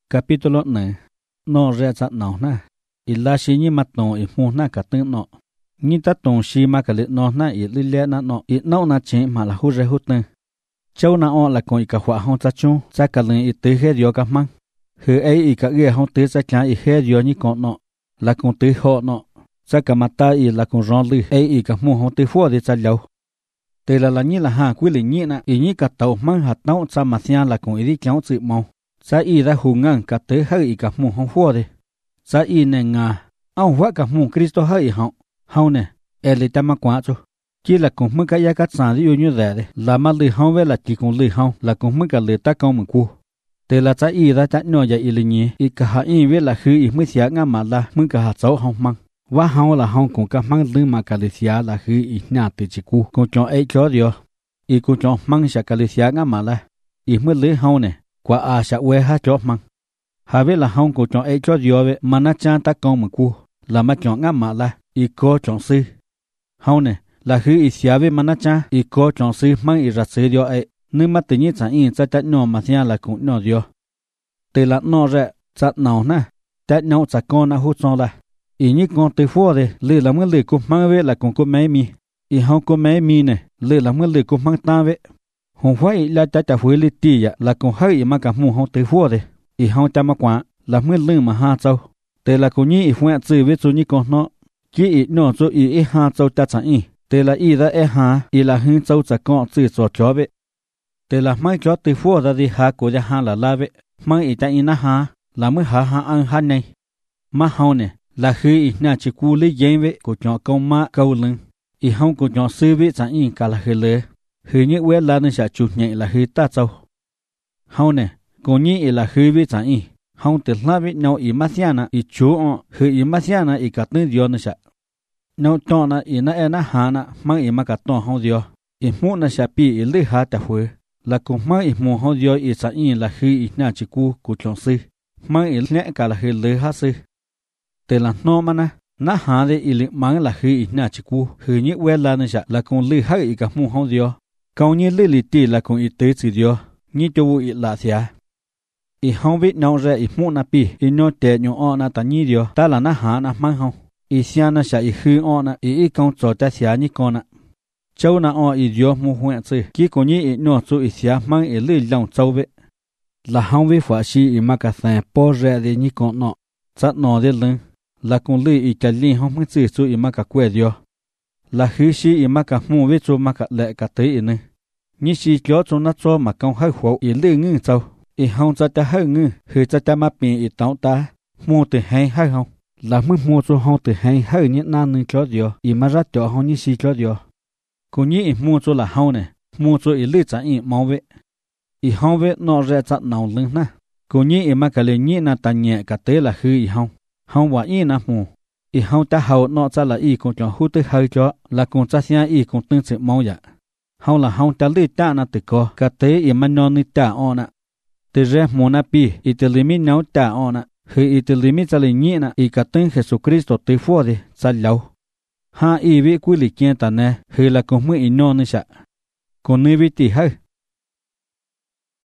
Capítulo 1. No re cha no na. Ila shi ni mat no I mu na ka tin no. Ni ta tong shi ma ka le no na I li le na no I no na chen ma la hu re hu tin. Châu na o la kon I ka hwa hon cha chu cha ka len I te he dio ka mang. He ai I ka ge hon te cha kya I he dio ni kon no. La kon te ho no. Cha ka mata I la kon ron li ai I ka mu hon te fo de cha liao. Te la ni la ha kwi le ni na I ni ka tau mang ha tau cha ma sia la kon I ri kyao chi mo. Sa I ra hu ngang ka te hai I ka mu hon fo de. Sa I ne nga au wa ka mu Kristo hai hon. Hau ne ele ta ma kwa chu. Chi la kon mu ka ya ka sa ri yu nyu de la ma li hon ve la chi kon li hon la kon mu ka le ta kon mu ku. Te la cha I ra cha no ya I li ni I ka ha I ve la hu I mu sia nga ma la mu ka ha chau hon mang. Wa hon la hon kon ka mang li ma ka le sia la hu I nya te chi ku kon chon ai cho dio. I kon chon mang sha ka le sia nga ma la. I mu le hon ne qua a sha we ha cho mang. Ha ve la hong ko chon ai cho dio ve mana cha ta kon mu ku la ma chon nga ma la I ko chon si. Hong ne la hu I sia ve mana cha I ko chon si mang I ra se dio ai nu ma te ni cha I cha ta no ma sia la ku no dio. Te la no re cha no na ta no cha kon na hu chon la. I ni kon te fo de le la mo le ku mang ve la kon ko mai mi. I hong ko mai mi ne le la mo le ku mang ta ve. Hong phai la ta ta hui li ti ya la kon hai ma ka mu hong te fo de I hong ta ma kwa la mu lư ma ha chau te la ko ni I phwa chi ve chu ni kon no ki I no chu I ha chau ta cha I te la I da e ha I la hin chau cha kon chi cho cho ve te la mai cho te fo da di ha ko ja ha la ve mai I ta I na ha la mu ha an ha nei ma hong ne la hu I na chi ku li yen ve ko cho kon ma kau lưng I hong ko cho sư ve cha I ka la he le hư nhị quê la nên sẽ chụp nhẹ là hư ta châu. Hông nè, cô nhị là hư vi chẳng y. Hông từ la vi nấu y masiana y chú on hư y masiana y cả tên dios nên sẽ. Nấu cho na y na e na hà na mang y mà cả toàn hông dios. Y mu na sẽ pi y lư hà ta huế. Là cùng mang y mu hông dios y chẳng y là hư y na chỉ cu của chồng sư. Mang y nhẹ cả là hư lư hà sư. Từ là nô mà na hà de y mang là hư y na chỉ cu hư nhị quê la nên sẽ là cùng lư hà y cả mu hông dios. Câu như lư lì tì là cùng y tế chỉ dio, như cho vụ y lạ xia. Y hông biết nấu ra y mũ na pi, y nô tè nhô o na ta như dio, ta là na há na mang hông. Y xia na xa y hư o na, y công trò ta xia như con na. Châu na o y dio mù huyện chư, kì cô như y nô chú y xia mang y lư lòng châu vệ. Là hông biết phá xì y mà cả thèm bó rẹ đi như con nọ, chát nọ đi lưng. Là cùng lư y cả linh hông chư chú y mà cả quê dio. Là hư xì y mà cả mù với chú mà cả lệ cả tế y nư. Như xì cho chú nó cho mà công hơi khổ y lư ngư châu. Y hông cho ta hơi ngư, hư cho ta mà bì y táo ta. Mua từ hay hơi hông. Là mức mua cho hông từ hay hơi nhất nà nư cho diò. Y mà ra cho hông như xì cho diò. Cô như y mua cho là hông nè. Mua cho y lư chẳng y máu vệ. Y hông vệ nó ra chặt nào lưng nà. Cô như y mà cả lệ nhị nà ta nhẹ cả tế là hư y hông. Hông và y nà mù. Y hông ta hầu nó cha là y cũng cho hút tới hơi cho. Là cũng cha xia y cũng tương sự máu dạ. Hông là hông ta lư ta na tự có, cả tế y mà nó ni ta o na. Từ ra mô na pi, y tự lý mi nấu ta o na. Hư y tự lý mi cha lì nhị na, y cả tên Jesus Christo tự phô đi, cha lâu. Ha y vi quy lì kiên ta nè, hư là cũng mới y nó ni sạ. Còn nơi vi tì hơi,